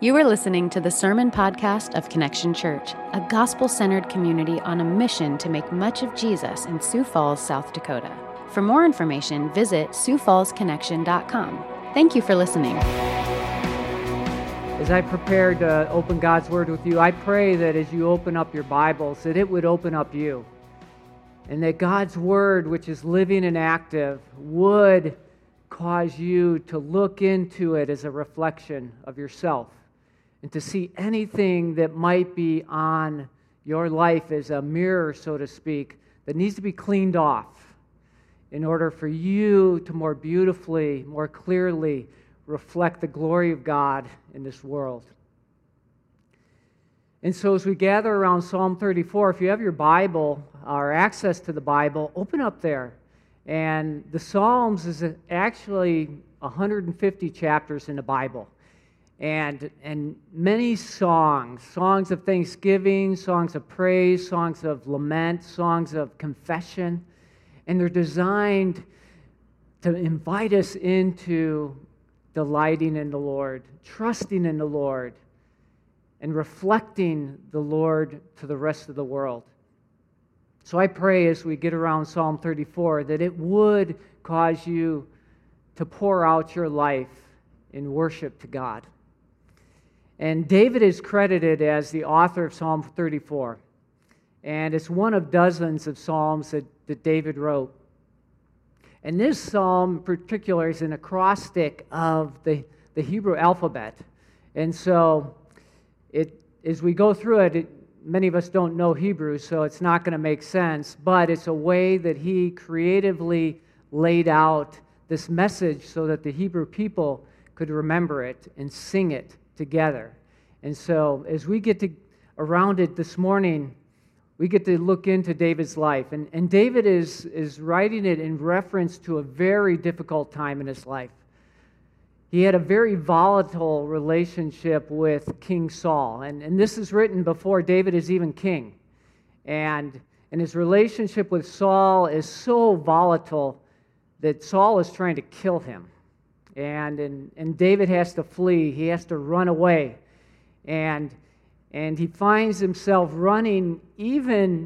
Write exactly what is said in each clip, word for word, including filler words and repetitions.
You are listening to the sermon podcast of Connection Church, a gospel-centered community on a mission to make much of Jesus in Sioux Falls, South Dakota. For more information, visit sioux falls connection dot com. Thank you for listening. As I prepare to open God's Word with you, I pray that as you open up your Bibles, that it would open up you. And that God's Word, which is living and active, would cause you to look into it as a reflection of yourself and to see anything that might be on your life as a mirror, so to speak, that needs to be cleaned off in order for you to more beautifully, more clearly reflect the glory of God in this world. And so as we gather around Psalm thirty-four, if you have your Bible or access to the Bible, open up there. And the Psalms is actually one hundred fifty chapters in the Bible. And, and many songs, songs of thanksgiving, songs of praise, songs of lament, songs of confession. And they're designed to invite us into delighting in the Lord, trusting in the Lord, and reflecting the Lord to the rest of the world. So I pray as we get around Psalm thirty-four that it would cause you to pour out your life in worship to God. And David is credited as the author of Psalm thirty-four. And it's one of dozens of psalms that, that David wrote. And this psalm in particular is an acrostic of the, the Hebrew alphabet. And so it, as we go through it, it, many of us don't know Hebrew, so it's not going to make sense. But it's a way that he creatively laid out this message so that the Hebrew people could remember it and sing it together. And so as we get to around it this morning, we get to look into David's life. And, and David is, is writing it in reference to a very difficult time in his life. He had a very volatile relationship with King Saul. And, and this is written before David is even king. And, and his relationship with Saul is so volatile that Saul is trying to kill him. And, and, and David has to flee. He has to run away. And And he finds himself running even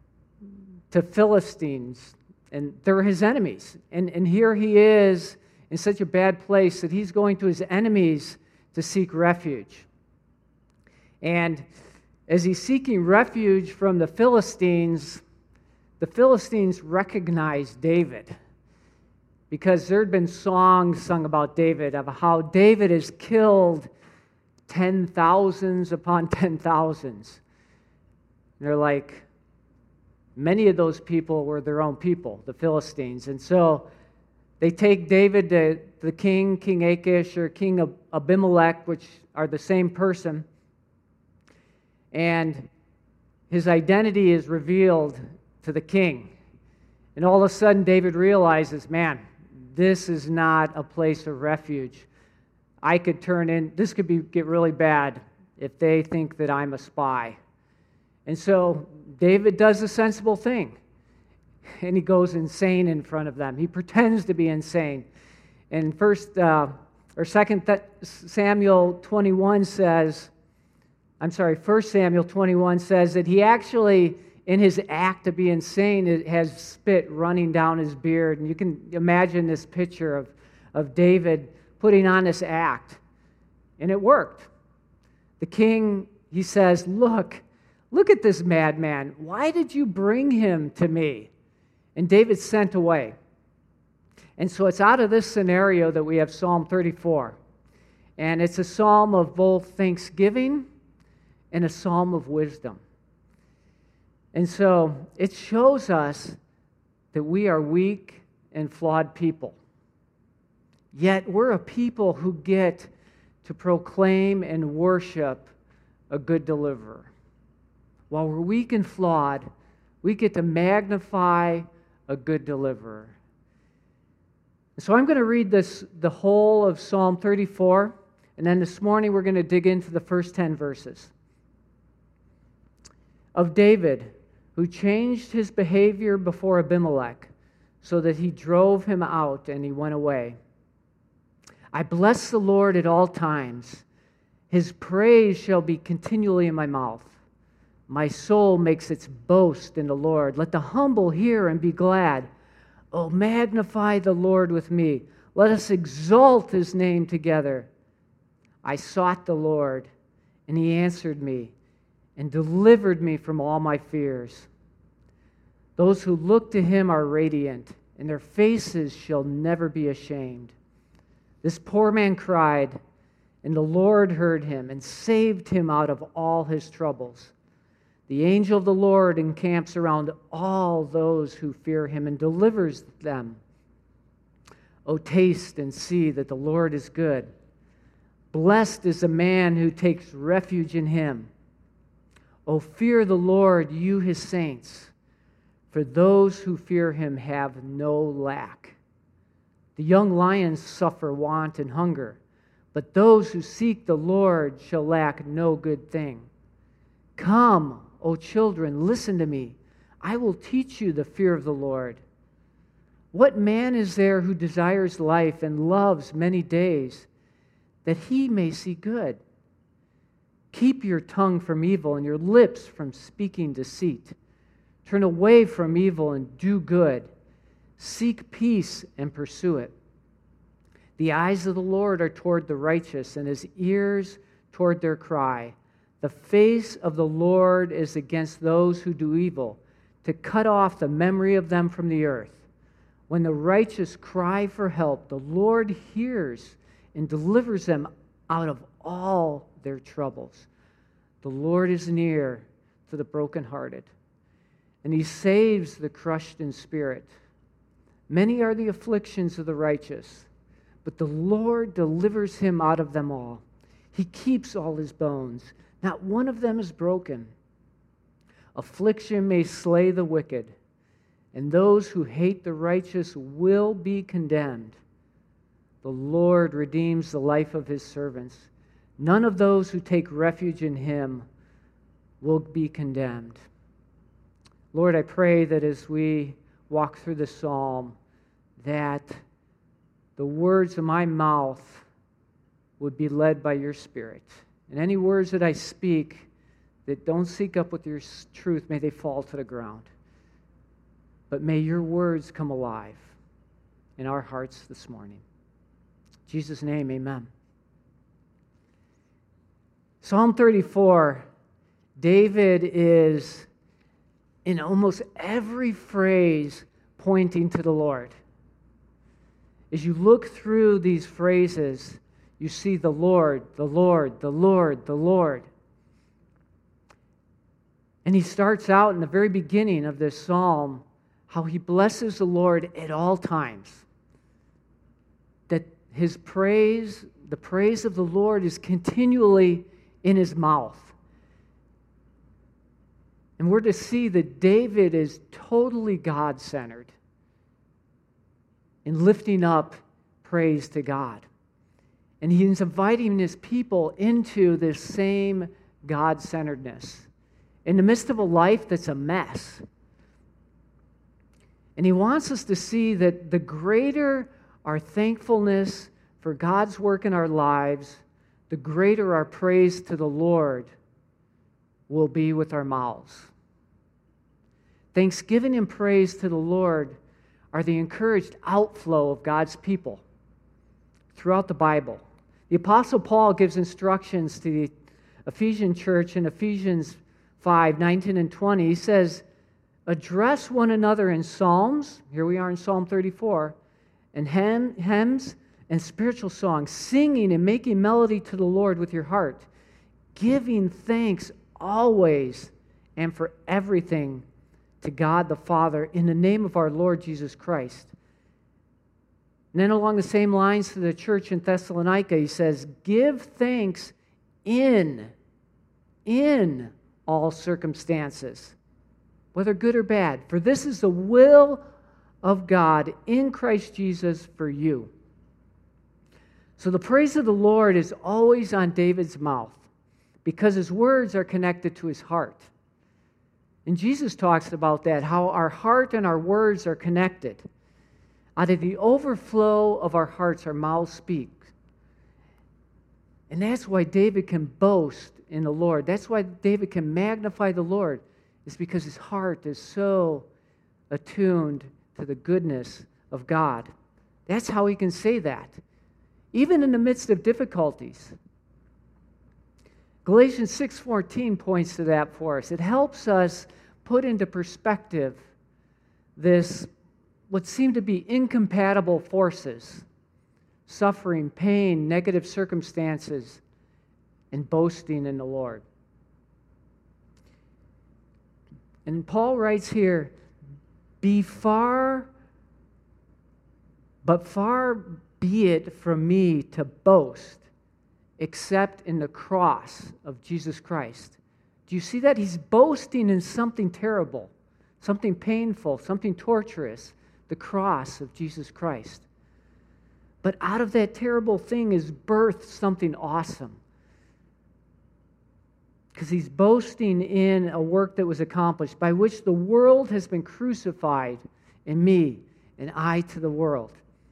to Philistines, and they're his enemies. And, and here he is in such a bad place that he's going to his enemies to seek refuge. And as he's seeking refuge from the Philistines, the Philistines recognize David because there had been songs sung about David of how David has killed ten thousands upon ten thousands. They're like, many of those people were their own people, the Philistines. And so they take David to the king, King Achish, or King Abimelech, which are the same person. And his identity is revealed to the king. And all of a sudden, David realizes, man, this is not a place of refuge. I could turn in, this could be get really bad if they think that I'm a spy. And so David does a sensible thing, and he goes insane in front of them. He pretends to be insane. And first uh, or second Samuel twenty-one says, I'm sorry, First Samuel twenty-one says that he actually, in his act to be insane, it has spit running down his beard. And you can imagine this picture of, of David putting on this act, and it worked. The king, he says, look, look at this madman. Why did you bring him to me? And David sent away. And so it's out of this scenario that we have Psalm thirty-four. And it's a psalm of both thanksgiving and a psalm of wisdom. And so it shows us that we are weak and flawed people. Yet we're a people who get to proclaim and worship a good deliverer. While we're weak and flawed, we get to magnify a good deliverer. So I'm going to read this, the whole of Psalm thirty-four, and then this morning we're going to dig into the first ten verses. Of David, who changed his behavior before Abimelech, so that he drove him out and he went away. I bless the Lord at all times. His praise shall be continually in my mouth. My soul makes its boast in the Lord. Let the humble hear and be glad. Oh, magnify the Lord with me. Let us exalt his name together. I sought the Lord, and he answered me and delivered me from all my fears. Those who look to him are radiant, and their faces shall never be ashamed. This poor man cried, and the Lord heard him and saved him out of all his troubles. The angel of the Lord encamps around all those who fear him and delivers them. O taste and see that the Lord is good. Blessed is the man who takes refuge in him. O fear the Lord, you his saints, for those who fear him have no lack. The young lions suffer want and hunger, but those who seek the Lord shall lack no good thing. Come, O children, listen to me. I will teach you the fear of the Lord. What man is there who desires life and loves many days, that he may see good? Keep your tongue from evil and your lips from speaking deceit. Turn away from evil and do good. Seek peace and pursue it. The eyes of the Lord are toward the righteous, and his ears toward their cry. The face of the Lord is against those who do evil, to cut off the memory of them from the earth. When the righteous cry for help, the Lord hears and delivers them out of all their troubles. The Lord is near to the brokenhearted, and he saves the crushed in spirit. Many are the afflictions of the righteous, but the Lord delivers him out of them all. He keeps all his bones. Not one of them is broken. Affliction may slay the wicked, and those who hate the righteous will be condemned. The Lord redeems the life of his servants. None of those who take refuge in him will be condemned. Lord, I pray that as we walk through the psalm, that the words of my mouth would be led by your Spirit. And any words that I speak that don't sync up with your truth, may they fall to the ground. But may your words come alive in our hearts this morning. In Jesus' name, amen. Psalm thirty-four, David is in almost every phrase pointing to the Lord. As you look through these phrases, you see the Lord, the Lord, the Lord, the Lord. And he starts out in the very beginning of this psalm how he blesses the Lord at all times. That his praise, the praise of the Lord is continually in his mouth. And we're to see that David is totally God-centered in lifting up praise to God. And he's inviting his people into this same God-centeredness in the midst of a life that's a mess. And he wants us to see that the greater our thankfulness for God's work in our lives, the greater our praise to the Lord will be with our mouths. Thanksgiving and praise to the Lord are the encouraged outflow of God's people throughout the Bible. The Apostle Paul gives instructions to the Ephesian church in Ephesians five, nineteen and twenty. He says, address one another in psalms, here we are in Psalm thirty-four, and hymns and spiritual songs, singing and making melody to the Lord with your heart, giving thanks always and for everything to God the Father in the name of our Lord Jesus Christ. And then along the same lines to the church in Thessalonica, he says, give thanks in, in all circumstances, whether good or bad, for this is the will of God in Christ Jesus for you. So the praise of the Lord is always on David's mouth because his words are connected to his heart. And Jesus talks about that, how our heart and our words are connected. Out of the overflow of our hearts, our mouths speak. And that's why David can boast in the Lord. That's why David can magnify the Lord, is because his heart is so attuned to the goodness of God. That's how he can say that, even in the midst of difficulties. Galatians six fourteen points to that for us. It helps us put into perspective this, what seem to be incompatible forces: suffering, pain, negative circumstances, and boasting in the Lord. And Paul writes here, be far, but far be it from me to boast, except in the cross of Jesus Christ. Do you see that? He's boasting in something terrible, something painful, something torturous, the cross of Jesus Christ. But out of that terrible thing is birthed something awesome. Because he's boasting in a work that was accomplished, by which the world has been crucified in me, and I to the world.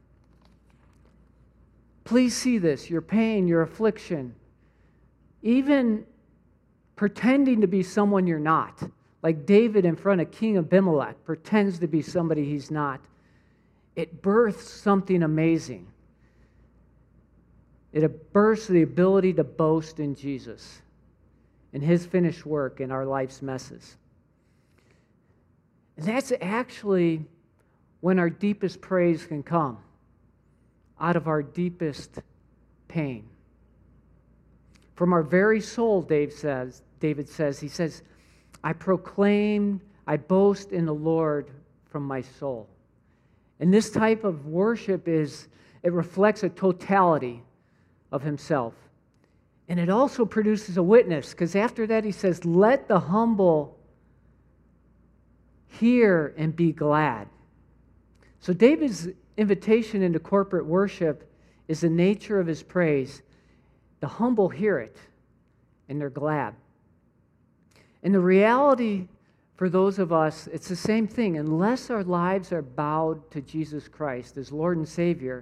Please see this, your pain, your affliction, even pretending to be someone you're not, like David in front of King Abimelech pretends to be somebody he's not. It births something amazing. It births the ability to boast in Jesus, in his finished work, in our life's messes. And that's actually when our deepest praise can come, out of our deepest pain. From our very soul, Dave says, David says, he says, I proclaim, I boast in the Lord from my soul. And this type of worship is, it reflects a totality of himself. And it also produces a witness, because after that he says, let the humble hear and be glad. So David's invitation into corporate worship is the nature of his praise. The humble hear it, and they're glad. And the reality for those of us, it's the same thing. Unless our lives are bowed to Jesus Christ as Lord and Savior,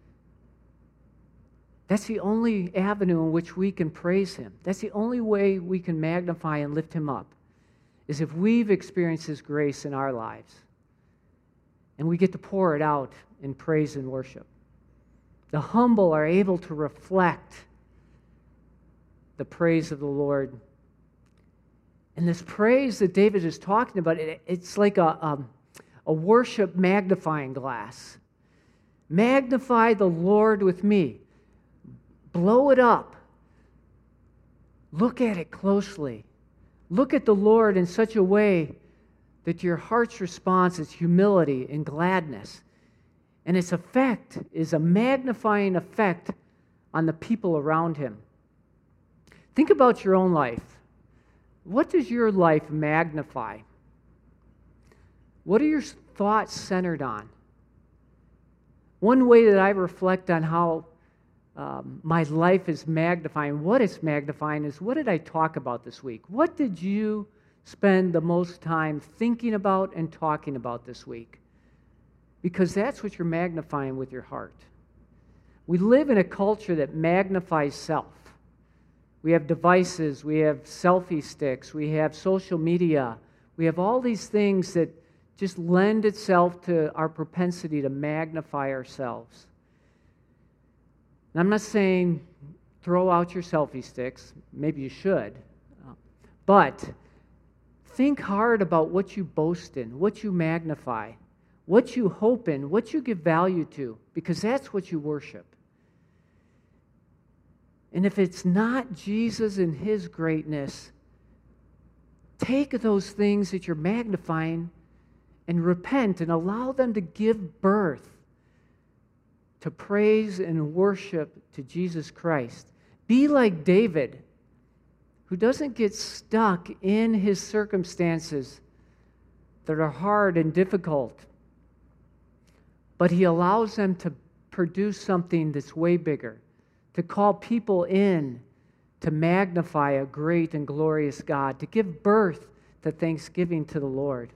that's the only avenue in which we can praise him. That's the only way we can magnify and lift him up, is if we've experienced his grace in our lives. And we get to pour it out in praise and worship. The humble are able to reflect the praise of the Lord. And this praise that David is talking about, it, it's like a, um, a worship magnifying glass. Magnify the Lord with me. Blow it up. Look at it closely. Look at the Lord in such a way that your heart's response is humility and gladness. And its effect is a magnifying effect on the people around him. Think about your own life. What does your life magnify? What are your thoughts centered on? One way that I reflect on how um, my life is magnifying, what it's magnifying, is what did I talk about this week? What did you spend the most time thinking about and talking about this week? Because that's what you're magnifying with your heart. We live in a culture that magnifies self. We have devices, we have selfie sticks, we have social media, we have all these things that just lend itself to our propensity to magnify ourselves. And I'm not saying throw out your selfie sticks, maybe you should, but think hard about what you boast in, what you magnify, what you hope in, what you give value to, because that's what you worship. And if it's not Jesus and his greatness, take those things that you're magnifying and repent and allow them to give birth to praise and worship to Jesus Christ. Be like David, who doesn't get stuck in his circumstances that are hard and difficult, but he allows them to produce something that's way bigger, to call people in to magnify a great and glorious God, to give birth to thanksgiving to the Lord.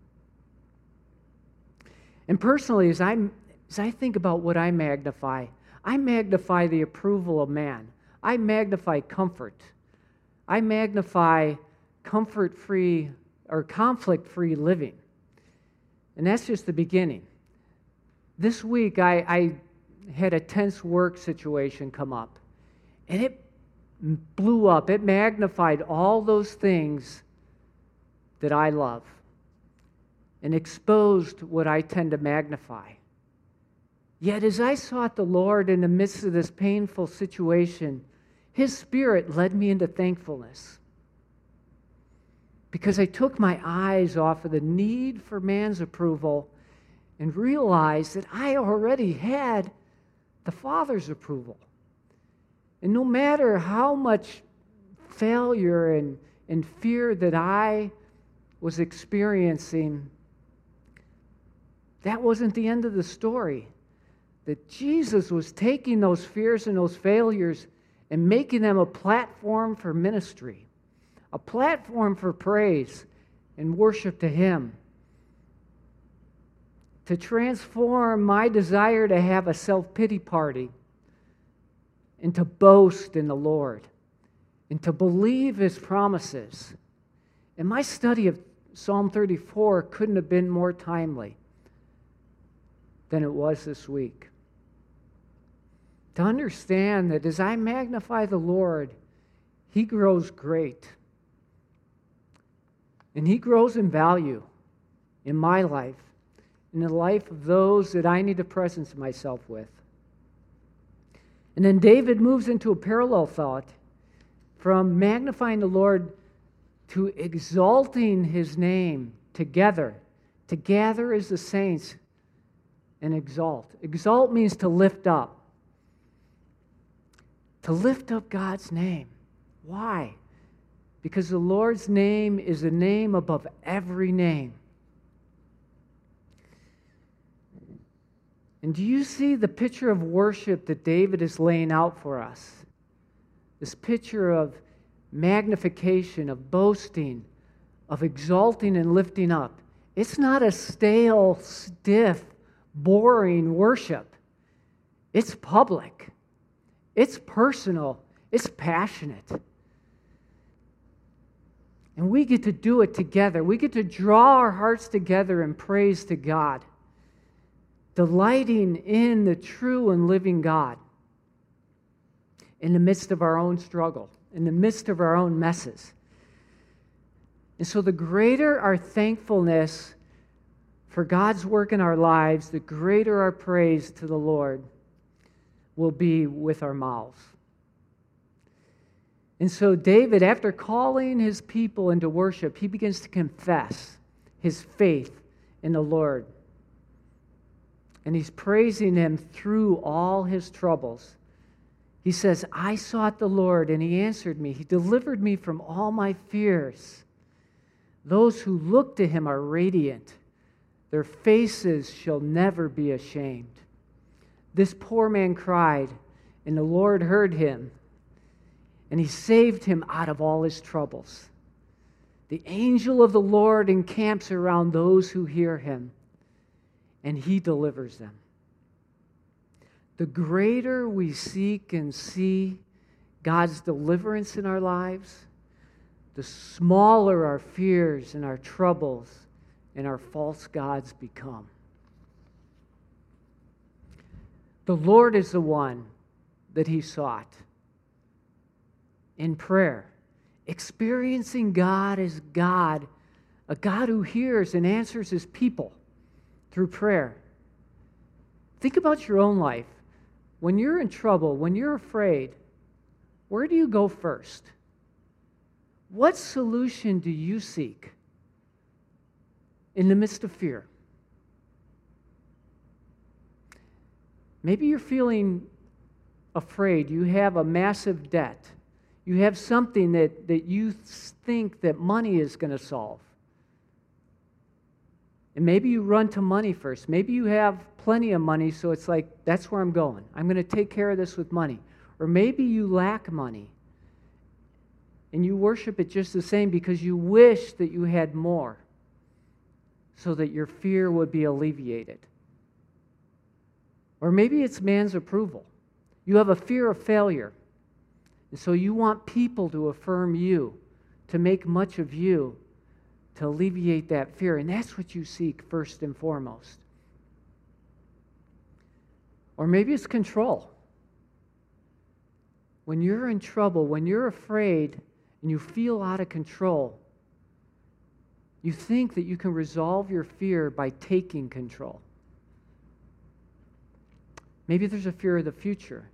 And personally, as I, as I think about what I magnify, I magnify the approval of man. I magnify comfort. I magnify comfort-free or conflict-free living. And that's just the beginning. This week, I, I had a tense work situation come up, and it blew up. It magnified all those things that I love and exposed what I tend to magnify. Yet as I sought the Lord in the midst of this painful situation, His Spirit led me into thankfulness, because I took my eyes off of the need for man's approval and realized that I already had the Father's approval. And no matter how much failure and, and fear that I was experiencing, that wasn't the end of the story. That Jesus was taking those fears and those failures and making them a platform for ministry, a platform for praise and worship to Him, to transform my desire to have a self-pity party into boast in the Lord and to believe His promises. And my study of Psalm thirty-four couldn't have been more timely than it was this week. To understand that as I magnify the Lord, He grows great. And He grows in value in my life, in the life of those that I need to presence myself with. And then David moves into a parallel thought from magnifying the Lord to exalting His name together, to gather as the saints and exalt. Exalt means to lift up. To lift up God's name. Why? Because the Lord's name is a name above every name. And do you see the picture of worship that David is laying out for us? This picture of magnification, of boasting, of exalting and lifting up. It's not a stale, stiff, boring worship. It's public. It's personal. It's passionate. And we get to do it together. We get to draw our hearts together in praise to God, delighting in the true and living God in the midst of our own struggle, in the midst of our own messes. And so the greater our thankfulness for God's work in our lives, the greater our praise to the Lord will be with our mouths. And so David, after calling his people into worship, he begins to confess his faith in the Lord. And he's praising Him through all his troubles. He says, I sought the Lord, and He answered me. He delivered me from all my fears. Those who look to Him are radiant. Their faces shall never be ashamed. This poor man cried, and the Lord heard him, and He saved him out of all his troubles. The angel of the Lord encamps around those who hear Him, and He delivers them. The greater we seek and see God's deliverance in our lives, the smaller our fears and our troubles and our false gods become. The Lord is the one that he sought in prayer, experiencing God as God, a God who hears and answers his people through prayer. Think about your own life. When you're in trouble, when you're afraid, where do you go first? What solution do you seek in the midst of fear? Maybe you're feeling afraid. You have a massive debt. You have something that, that you think that money is going to solve. And maybe you run to money first. Maybe you have plenty of money, so it's like, that's where I'm going. I'm going to take care of this with money. Or maybe you lack money, and you worship it just the same because you wish that you had more so that your fear would be alleviated. Or maybe it's man's approval. You have a fear of failure. And so you want people to affirm you, to make much of you, to alleviate that fear. And that's what you seek first and foremost. Or maybe it's control. When you're in trouble, when you're afraid and you feel out of control, you think that you can resolve your fear by taking control. Maybe there's a fear of the future.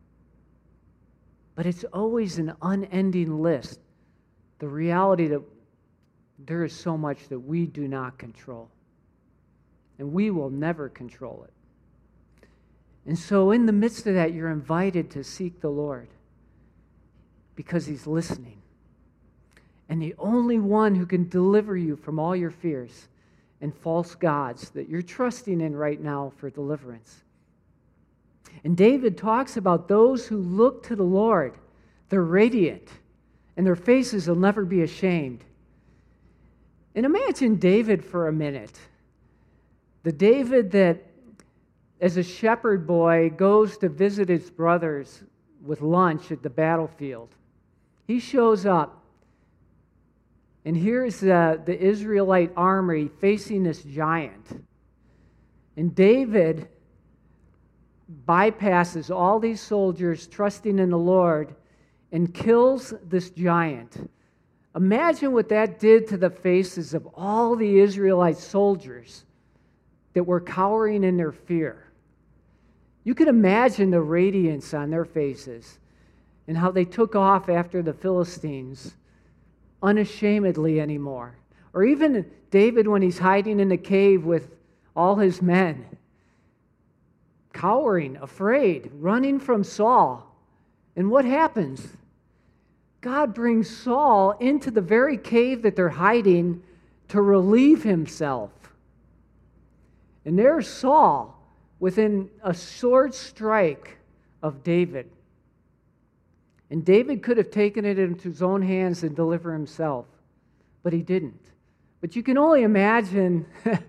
But it's always an unending list. The reality that there is so much that we do not control. And we will never control it. And so in the midst of that, you're invited to seek the Lord because He's listening. And the only one who can deliver you from all your fears and false gods that you're trusting in right now for deliverance. And David talks about those who look to the Lord. They're radiant, and their faces will never be ashamed. And imagine David for a minute. The David that, as a shepherd boy, goes to visit his brothers with lunch at the battlefield. He shows up, and here's uh, the Israelite army facing this giant. And David bypasses all these soldiers trusting in the Lord and kills this giant. Imagine what that did to the faces of all the Israelite soldiers that were cowering in their fear. You can imagine the radiance on their faces and how they took off after the Philistines unashamedly anymore. Or even David when he's hiding in a cave with all his men, cowering, afraid, running from Saul. And what happens? God brings Saul into the very cave that they're hiding to relieve himself. And there's Saul within a sword strike of David. And David could have taken it into his own hands and delivered himself, but he didn't. But you can only imagine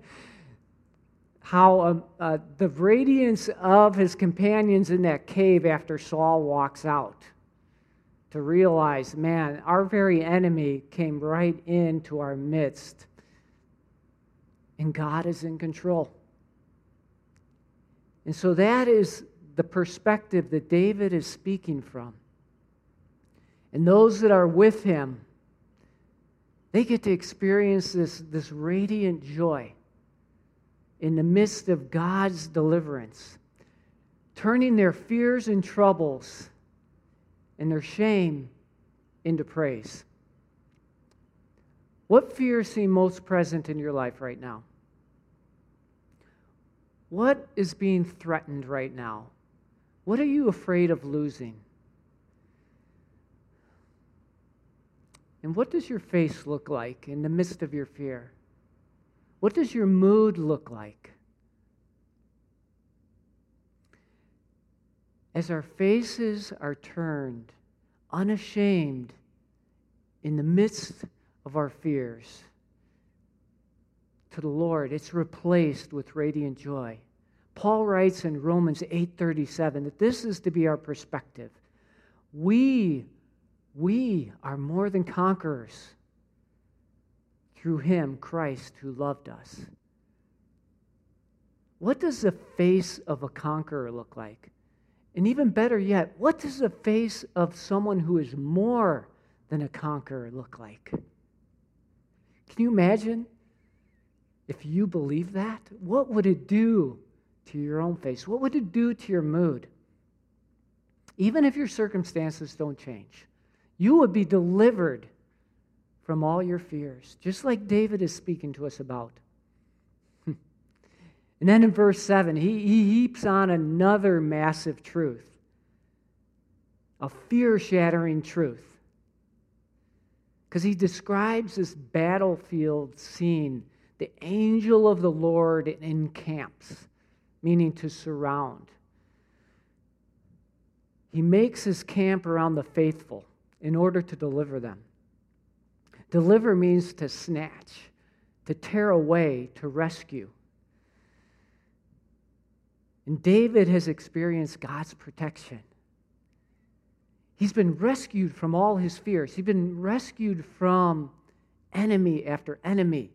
how uh, uh, the radiance of his companions in that cave after Saul walks out to realize, man, our very enemy came right into our midst, and God is in control. And so that is the perspective that David is speaking from. And those that are with him, they get to experience this, this radiant joy in the midst of God's deliverance, turning their fears and troubles and their shame into praise. What fears seem most present in your life right now? What is being threatened right now? What are you afraid of losing? And what does your face look like in the midst of your fear? What does your mood look like? As our faces are turned, unashamed, in the midst of our fears, to the Lord, it's replaced with radiant joy. Paul writes in Romans eight thirty-seven that this is to be our perspective. We, we are more than conquerors through Him, Christ, who loved us. What does the face of a conqueror look like? And even better yet, what does the face of someone who is more than a conqueror look like? Can you imagine if you believe that? What would it do to your own face? What would it do to your mood? Even if your circumstances don't change, you would be delivered from all your fears, just like David is speaking to us about. And then in verse seven, he, he heaps on another massive truth, a fear-shattering truth. Because he describes this battlefield scene. The angel of the Lord encamps, meaning to surround. He makes his camp around the faithful in order to deliver them. Deliver means to snatch, to tear away, to rescue. And David has experienced God's protection. He's been rescued from all his fears. He's been rescued from enemy after enemy,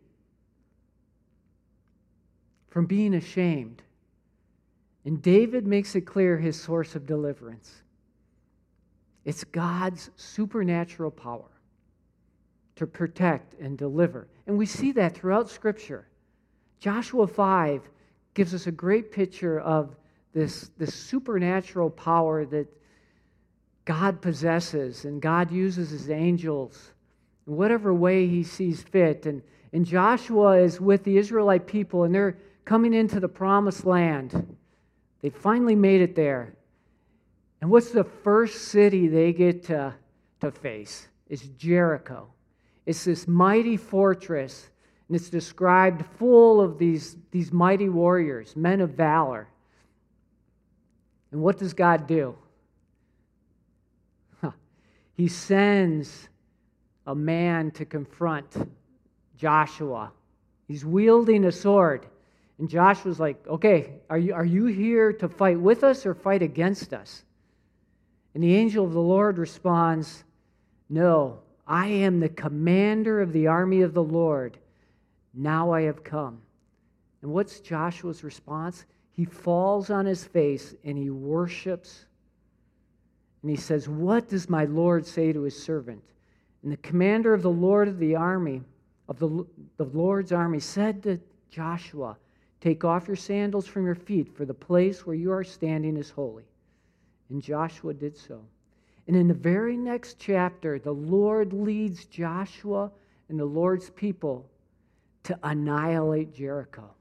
from being ashamed. And David makes it clear his source of deliverance. It's God's supernatural power to protect and deliver. And we see that throughout Scripture. Joshua five gives us a great picture of this, this supernatural power that God possesses, and God uses his angels in whatever way he sees fit. And, and Joshua is with the Israelite people, and they're coming into the promised land. They finally made it there. And what's the first city they get to, to face? It's Jericho. It's this mighty fortress, and it's described full of these, these mighty warriors, men of valor. And what does God do? Huh. He sends a man to confront Joshua. He's wielding a sword. And Joshua's like, okay, are you, are you here to fight with us or fight against us? And the angel of the Lord responds, no, I am the commander of the army of the Lord. Now I have come. And what's Joshua's response? He falls on his face and he worships. And he says, what does my Lord say to his servant? And the commander of the Lord of the army, of the, the Lord's army, said to Joshua, take off your sandals from your feet, for the place where you are standing is holy. And Joshua did so. And in the very next chapter, the Lord leads Joshua and the Lord's people to annihilate Jericho.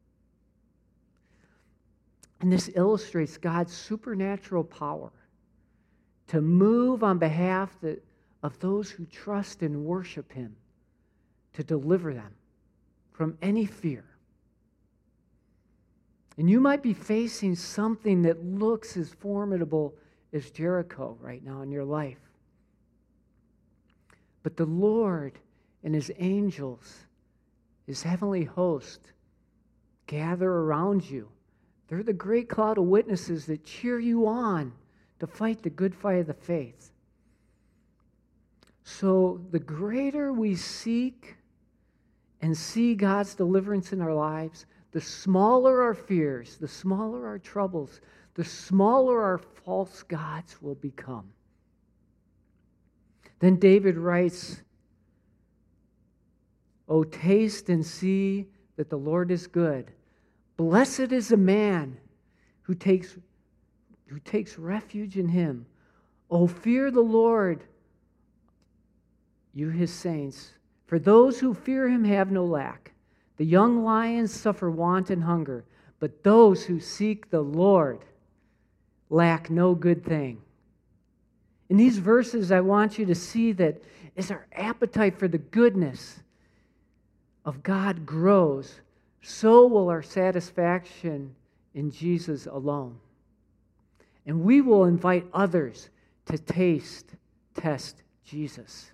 And this illustrates God's supernatural power to move on behalf of those who trust and worship him, to deliver them from any fear. And you might be facing something that looks as formidable as Jericho right now in your life. But the Lord and his angels, his heavenly host, gather around you. They're the great cloud of witnesses that cheer you on to fight the good fight of the faith. So the greater we seek and see God's deliverance in our lives, the smaller our fears, the smaller our troubles, the smaller our false gods will become. Then David writes, "O taste and see that the Lord is good. Blessed is the man who takes, who takes refuge in him. O fear the Lord, you his saints. For those who fear him have no lack. The young lions suffer want and hunger, but those who seek the Lord lack no good thing." In these verses, I want you to see that as our appetite for the goodness of God grows, so will our satisfaction in Jesus alone. And we will invite others to taste, test Jesus.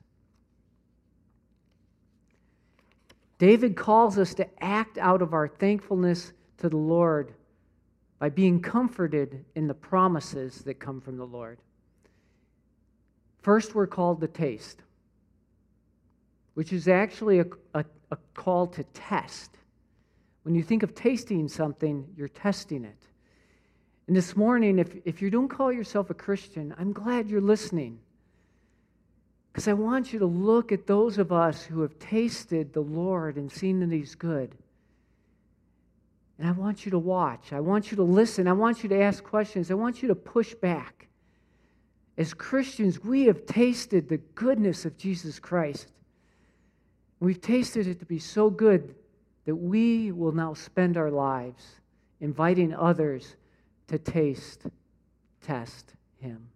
David calls us to act out of our thankfulness to the Lord by being comforted in the promises that come from the Lord. First, we're called to taste, which is actually a, a, a call to test. When you think of tasting something, you're testing it. And this morning, if, if you don't call yourself a Christian, I'm glad you're listening. Because I want you to look at those of us who have tasted the Lord and seen that he's good. And I want you to watch. I want you to listen. I want you to ask questions. I want you to push back. As Christians, we have tasted the goodness of Jesus Christ. We've tasted it to be so good that we will now spend our lives inviting others to taste, test him.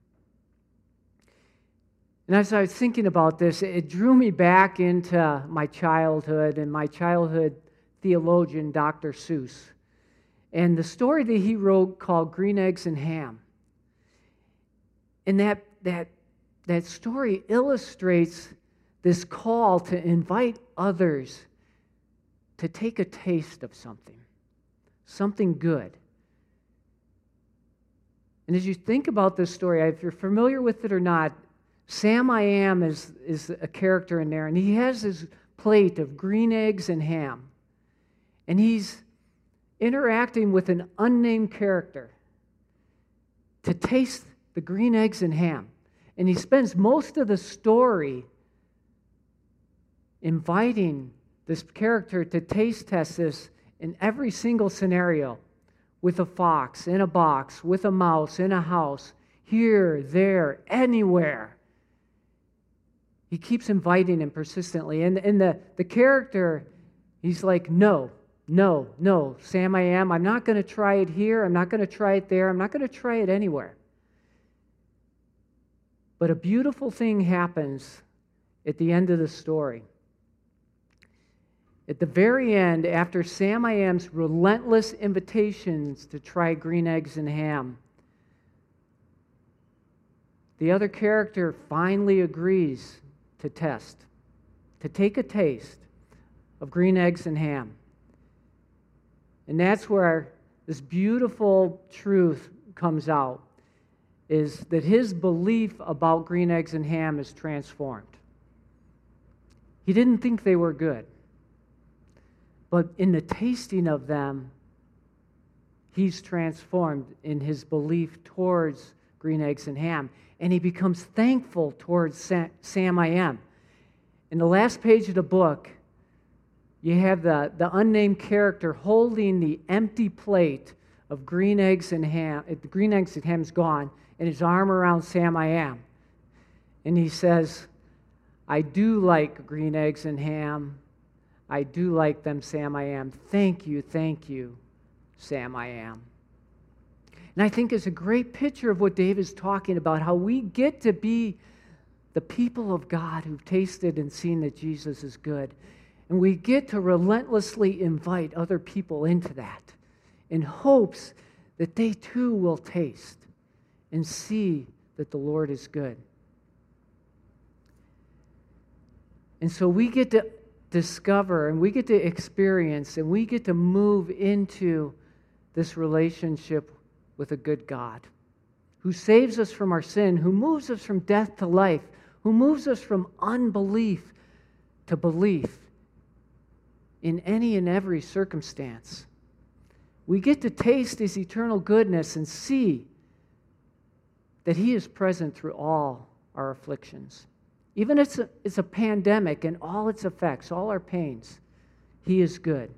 And as I was thinking about this, it drew me back into my childhood and my childhood theologian, Doctor Seuss, and the story that he wrote called Green Eggs and Ham. And that, that, that story illustrates this call to invite others to take a taste of something, something good. And as you think about this story, if you're familiar with it or not, Sam I Am is, is a character in there, and he has his plate of green eggs and ham. And he's interacting with an unnamed character to taste the green eggs and ham. And he spends most of the story inviting this character to taste test this in every single scenario, with a fox, in a box, with a mouse, in a house, here, there, anywhere. He keeps inviting him persistently. And, and the, the character, he's like, no, no, no, Sam I Am, I'm not going to try it here. I'm not going to try it there. I'm not going to try it anywhere. But a beautiful thing happens at the end of the story. At the very end, after Sam I Am's relentless invitations to try green eggs and ham, the other character finally agrees to test, to take a taste of green eggs and ham. And that's where this beautiful truth comes out, is that his belief about green eggs and ham is transformed. He didn't think they were good, but in the tasting of them, he's transformed in his belief towards green eggs and ham, and he becomes thankful towards Sam I Am. In the last page of the book, you have the, the unnamed character holding the empty plate of green eggs and ham. The green eggs and ham's gone, and his arm around Sam I Am. And he says, I do like green eggs and ham. I do like them, Sam I Am. Thank you, thank you, Sam I Am. And I think it's a great picture of what Dave is talking about, how we get to be the people of God who've tasted and seen that Jesus is good. And we get to relentlessly invite other people into that in hopes that they too will taste and see that the Lord is good. And so we get to discover and we get to experience and we get to move into this relationship with a good God who saves us from our sin, who moves us from death to life, who moves us from unbelief to belief in any and every circumstance. We get to taste His eternal goodness and see that He is present through all our afflictions. Even if it's a, it's a pandemic and all its effects, all our pains, He is good.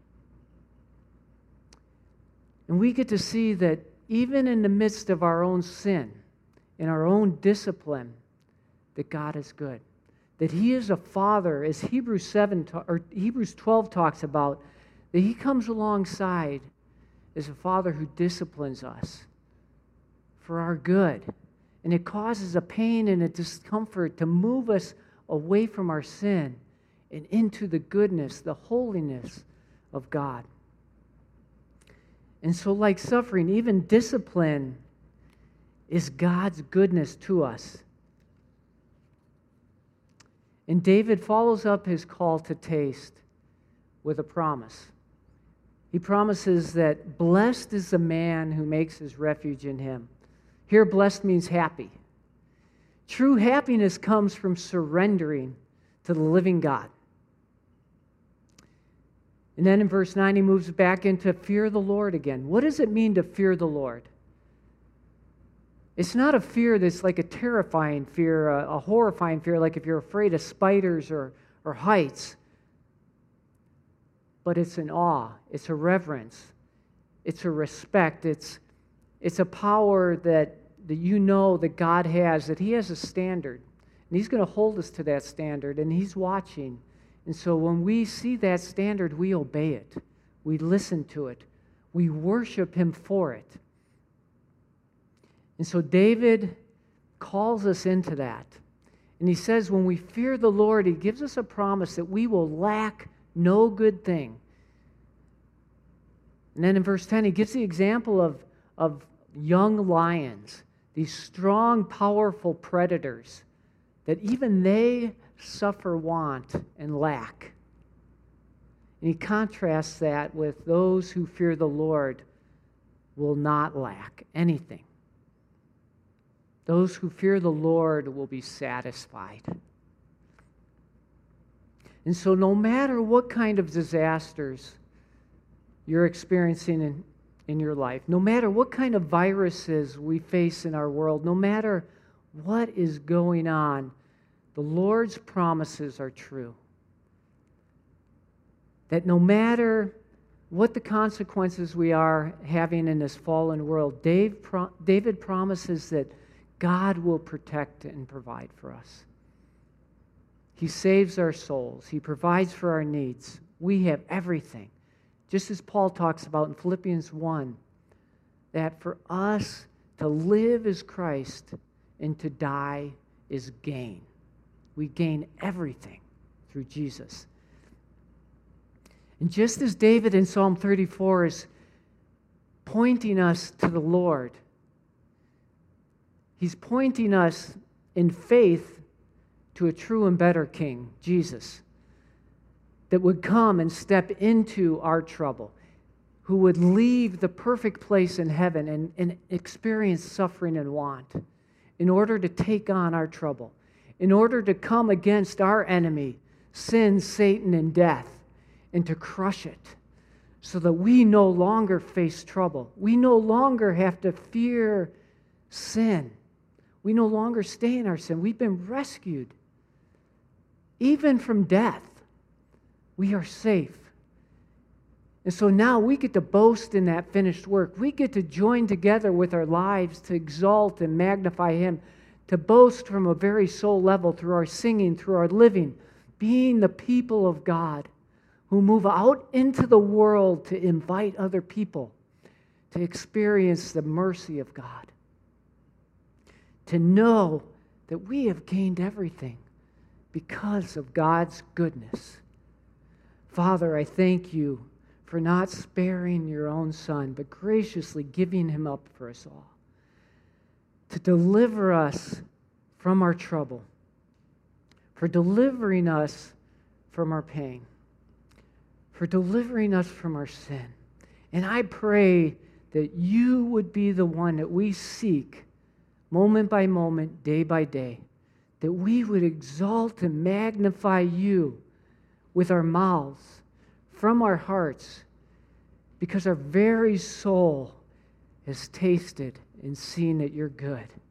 And we get to see that even in the midst of our own sin, in our own discipline, that God is good. That He is a Father, as Hebrews seven or Hebrews twelve talks about, that He comes alongside as a Father who disciplines us for our good. And it causes a pain and a discomfort to move us away from our sin and into the goodness, the holiness of God. And so, like suffering, even discipline is God's goodness to us. And David follows up his call to taste with a promise. He promises that blessed is the man who makes his refuge in Him. Here, blessed means happy. True happiness comes from surrendering to the living God. And then in verse nine, he moves back into fear the Lord again. What does it mean to fear the Lord? It's not a fear that's like a terrifying fear, a, a horrifying fear, like if you're afraid of spiders or, or heights. But it's an awe, it's a reverence, it's a respect, it's, it's a power that, that you know that God has, that He has a standard. And He's going to hold us to that standard, and He's watching. And so when we see that standard, we obey it. We listen to it. We worship Him for it. And so David calls us into that. And he says when we fear the Lord, He gives us a promise that we will lack no good thing. And then in verse ten, he gives the example of, of young lions, these strong, powerful predators, that even they suffer want and lack. And he contrasts that with those who fear the Lord will not lack anything. Those who fear the Lord will be satisfied. And so no matter what kind of disasters you're experiencing in, in your life, no matter what kind of viruses we face in our world, no matter what is going on, the Lord's promises are true. That no matter what the consequences we are having in this fallen world, Dave, David promises that God will protect and provide for us. He saves our souls. He provides for our needs. We have everything. Just as Paul talks about in Philippians one, that for us to live is Christ and to die is gain. We gain everything through Jesus. And just as David in Psalm thirty-four is pointing us to the Lord, he's pointing us in faith to a true and better King, Jesus, that would come and step into our trouble, who would leave the perfect place in heaven and, and experience suffering and want in order to take on our trouble, in order to come against our enemy, sin, Satan, and death, and to crush it so that we no longer face trouble. We no longer have to fear sin. We no longer stay in our sin. We've been rescued. Even from death, we are safe. And so now we get to boast in that finished work. We get to join together with our lives to exalt and magnify Him, to boast from a very soul level through our singing, through our living, being the people of God who move out into the world to invite other people to experience the mercy of God, to know that we have gained everything because of God's goodness. Father, I thank you for not sparing your own Son, but graciously giving him up for us all, to deliver us from our trouble, for delivering us from our pain, for delivering us from our sin. And I pray that you would be the one that we seek moment by moment, day by day, that we would exalt and magnify you with our mouths, from our hearts, because our very soul has tasted and seen that you're good.